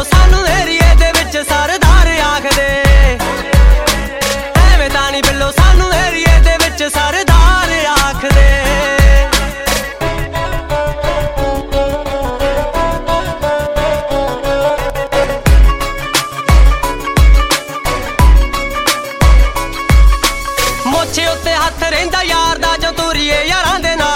ਬਿੱਲੋ ਸਾਨੂੰ ਏਰੀਏ ਦੇ ਵਿੱਚ ਸਰਦਾਰ ਆਖਦੇ। ਐਵੇਂ ਤਾਂ ਨੀ ਬਿੱਲੋ ਸਾਨੂੰ ਏਰੀਏ ਦੇ ਵਿੱਚ ਸਰਦਾਰ ਆਖਦੇ। ਮੋਛੇ ਉੱਤੇ ਹੱਥ ਰਹਿੰਦਾ ਯਾਰ ਦਾ ਜੋ ਤੁਰੀਏ ਯਾਰਾਂ ਦੇ ਨਾਲ।